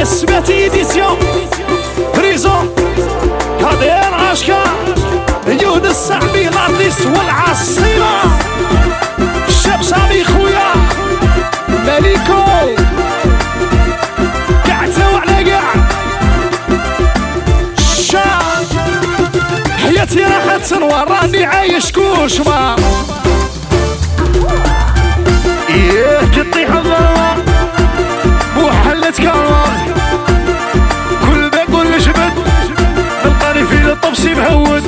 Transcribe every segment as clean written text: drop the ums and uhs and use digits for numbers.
السبات ايديسيون بريزون كادير عاشكا يود السعبي الارتيست والعصيرة الشاب سامي خويا ماليكو قعدتو على قاع الشاب حياتي راحت تنور راني عايش كوشما ايه كطيح الظلمة وحلت كرار كل ما نقول جبد نلقاني في الطبسي مهود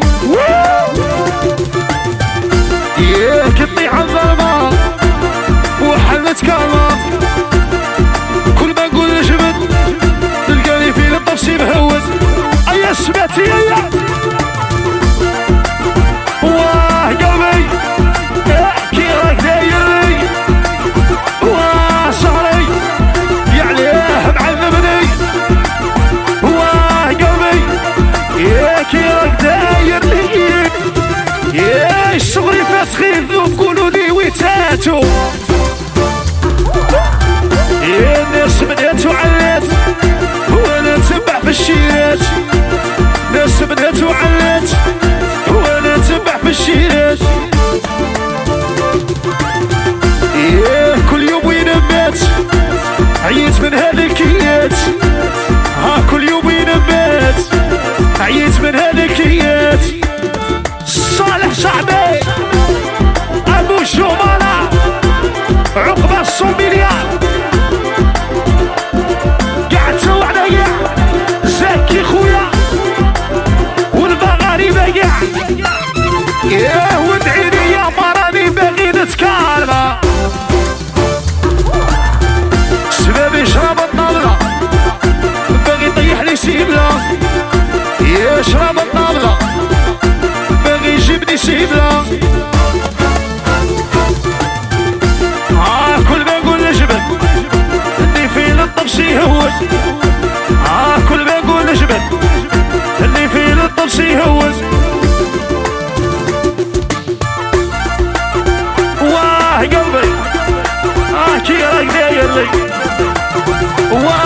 ايه كطيح الظلمة وحلت كرار كل ما نقول جبد نلقاني في الطبسي مهود ايا سمعتي ايا واه قلبي احكي راك دايرني واه شهري يعليه معذبني واه قلبي ياكي راك دايرني يا شغلي فاتخين ذوب قولوا لي ويتاتو يا الناس بدات وعلات وانا نتبع في الشيرات ناس بدات وعلات وانا نتبع في الشيرات ايه كل يوم وين نبات عييت من هالكيات ها كل يوم وين نبات عييت من هالكيات صالح شعبي ابو الجمالة عقبة الصوميليان قعدتو على قاع زكي خويا والبغاري بقع ياه وادعيلي يا مراني باغي نتكالمة سبابي يشرب الطابلة باغي يطيح لي سيبلة يشرب الطابلة باغي يجيبني سيبلة كل ما نقول نجبد اللي في الطبس يهوز كل ما نقول نجبد اللي في الطبس يهوز واه قلبي كي راك داير لي